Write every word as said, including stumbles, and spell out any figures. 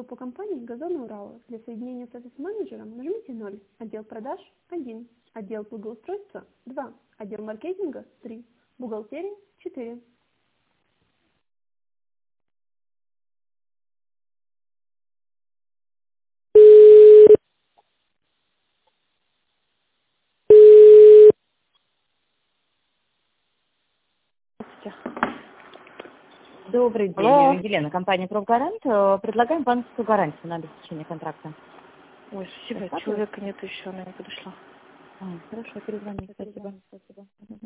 по компании «Газоны Урала». Для соединения с офис-менеджером нажмите ноль. Отдел продаж– один. Отдел благоустройства– два. Отдел маркетинга– три. Бухгалтерия– четыре. Добрый день, Алло. Елена, компания «Профгарант». Э, Предлагаем банковскую гарантию на обеспечение контракта. Ой, спасибо, Достаточно? человека нет еще, она не подошла. А, хорошо, перезвони, спасибо.